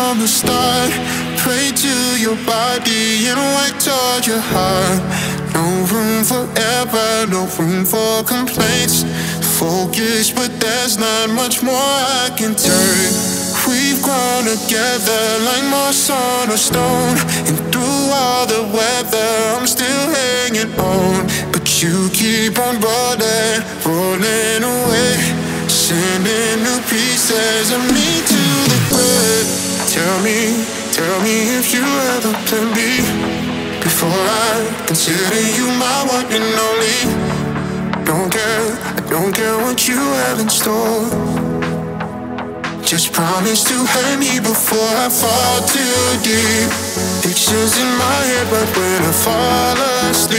from the start. Pray to your body and work toward your heart. No room for error, no room for complaints. Focus, but there's not much more I can turn. We've grown together like moss on a stone. And through all the weather, I'm still hanging on. But you keep on rolling, rolling away, sending new pieces of me to the grave. Tell me if you ever plan B, before I consider you my one and only. I don't care what you have in store. Just promise to hurt me before I fall too deep. Pictures in my head, but when I fall asleep,